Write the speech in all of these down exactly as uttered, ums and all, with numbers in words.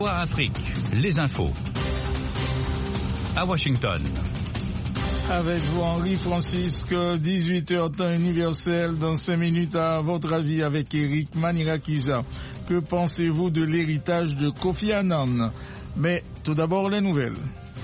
Afrique, les infos. À Washington. Avec vous, Henri Francisque, dix-huit heures temps universel, dans cinq minutes à votre avis avec Eric Manirakiza. Que pensez-vous de l'héritage de Kofi Annan? Mais tout d'abord, les nouvelles.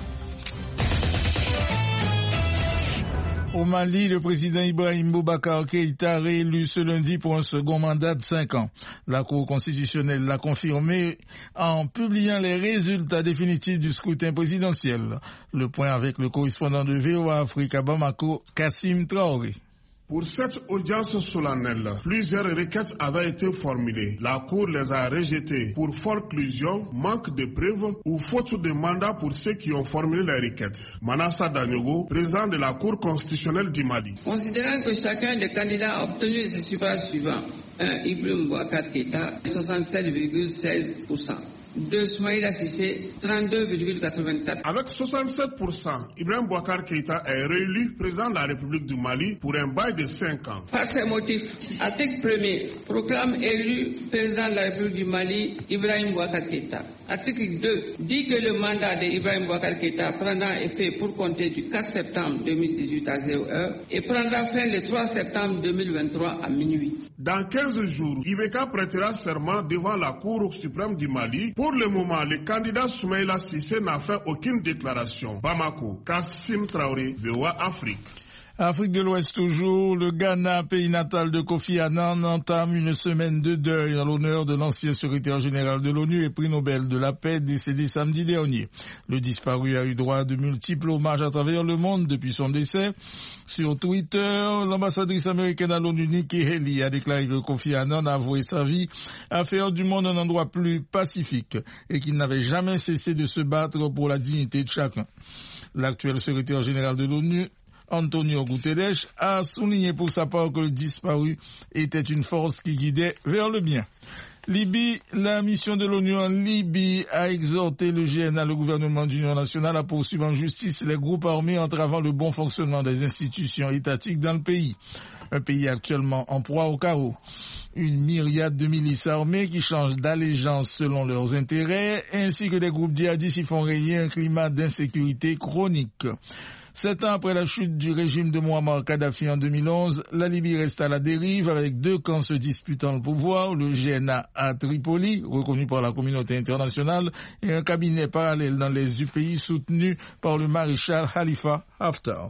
Au Mali, le président Ibrahim Boubacar Keïta réélu ce lundi pour un second mandat de cinq ans. La Cour constitutionnelle l'a confirmé en publiant les résultats définitifs du scrutin présidentiel. Le point avec le correspondant de V O A Afrique à Bamako, Kassim Traoré. Pour cette audience solennelle, plusieurs requêtes avaient été formulées. La Cour les a rejetées pour forclusion, manque de preuves ou faute de mandat pour ceux qui ont formulé les requêtes. Manassa Danyogo, président de la Cour constitutionnelle du Mali. Considérant que chacun des candidats a obtenu les suffrages suivants: un, Ibrahim Boubacar Keïta, soixante-sept virgule seize pour cent. deux, Soumaïla Cissé, trente-deux virgule quatre-vingt-quatre. Avec soixante-sept pour cent, Ibrahim Boubacar Keïta est réélu président de la République du Mali pour un bail de cinq ans. Par ces motifs, article premier, proclame élu président de la République du Mali Ibrahim Boubacar Keïta. Article deux, dit que le mandat d'Ibrahim Boubacar Keïta prendra effet pour compter du quatre septembre deux mille dix-huit à zéro heure et prendra fin le trois septembre deux mille vingt-trois à minuit. Dans quinze jours, I B K prêtera serment devant la Cour suprême du Mali. Pour le moment, le candidat Soumaïla Cissé n'a fait aucune déclaration. Bamako, Kassim Traoré, V O A Afrique. Afrique de l'Ouest toujours, le Ghana, pays natal de Kofi Annan, entame une semaine de deuil en l'honneur de l'ancien secrétaire général de l'ONU et prix Nobel de la paix décédé samedi dernier. Le disparu a eu droit à de multiples hommages à travers le monde depuis son décès. Sur Twitter, l'ambassadrice américaine à l'ONU, Nikki Haley, a déclaré que Kofi Annan a voué sa vie à faire du monde un endroit plus pacifique et qu'il n'avait jamais cessé de se battre pour la dignité de chacun. L'actuel secrétaire général de l'ONU, Antonio Guterres, a souligné pour sa part que le disparu était une force qui guidait vers le bien. Libye, la mission de l'ONU en Libye a exhorté le G N A, le gouvernement d'union nationale, à poursuivre en justice les groupes armés entravant le bon fonctionnement des institutions étatiques dans le pays. Un pays actuellement en proie au chaos. Une myriade de milices armées qui changent d'allégeance selon leurs intérêts, ainsi que des groupes djihadistes y font régner un climat d'insécurité chronique. Sept ans après la chute du régime de Muammar Kadhafi en deux mille onze, la Libye reste à la dérive avec deux camps se disputant le pouvoir, le G N A à Tripoli, reconnu par la communauté internationale, et un cabinet parallèle dans les du pays soutenu par le maréchal Khalifa Haftar.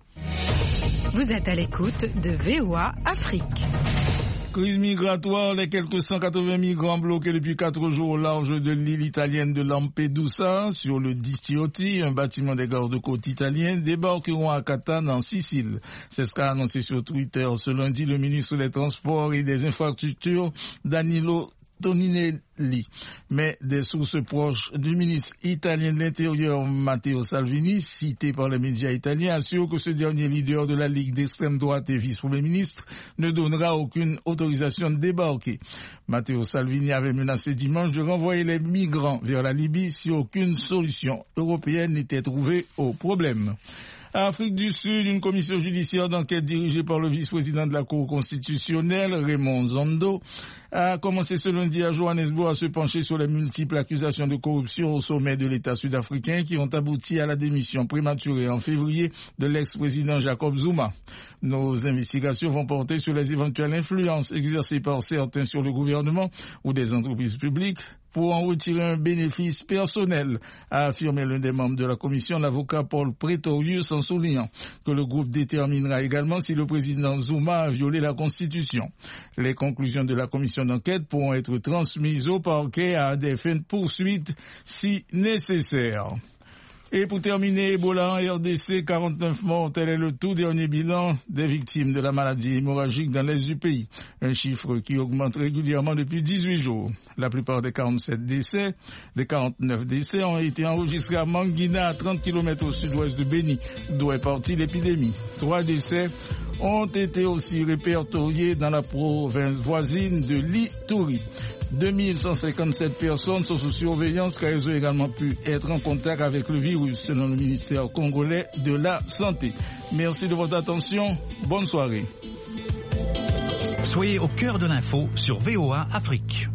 Vous êtes à l'écoute de V O A Afrique. Crise migratoire, les quelques cent quatre-vingts migrants bloqués depuis quatre jours au large de l'île italienne de Lampedusa, sur le Diciotti, un bâtiment des gardes-côtes italiens, débarqueront à Catane en Sicile. C'est ce qu'a annoncé sur Twitter ce lundi le ministre des Transports et des Infrastructures, Danilo Toninelli. Mais des sources proches du ministre italien de l'Intérieur, Matteo Salvini, cité par les médias italiens, assurent que ce dernier leader de la Ligue d'extrême droite et vice-premier ministre ne donnera aucune autorisation de débarquer. Matteo Salvini avait menacé dimanche de renvoyer les migrants vers la Libye si aucune solution européenne n'était trouvée au problème. Afrique du Sud, une commission judiciaire d'enquête dirigée par le vice-président de la Cour constitutionnelle, Raymond Zondo, a commencé ce lundi à Johannesburg à se pencher sur les multiples accusations de corruption au sommet de l'État sud-africain qui ont abouti à la démission prématurée en février de l'ex-président Jacob Zuma. Nos investigations vont porter sur les éventuelles influences exercées par certains sur le gouvernement ou des entreprises publiques pour en retirer un bénéfice personnel, a affirmé l'un des membres de la commission, l'avocat Paul Pretorius, en soulignant que le groupe déterminera également si le président Zuma a violé la Constitution. Les conclusions de la commission d'enquête pourront être transmises au parquet à des fins de poursuite si nécessaire. Et pour terminer, Ebola en R D C, quarante-neuf morts, tel est le tout dernier bilan des victimes de la maladie hémorragique dans l'est du pays. Un chiffre qui augmente régulièrement depuis dix-huit jours. La plupart des quarante-sept décès, des quarante-neuf décès ont été enregistrés à Mangina, à trente kilomètres au sud-ouest de Beni, d'où est partie l'épidémie. Trois décès ont été aussi répertoriés dans la province voisine de l'Ituri. deux mille cent cinquante-sept personnes sont sous surveillance car elles ont également pu être en contact avec le virus, selon le ministère congolais de la Santé. Merci de votre attention. Bonne soirée. Soyez au cœur de l'info sur V O A Afrique.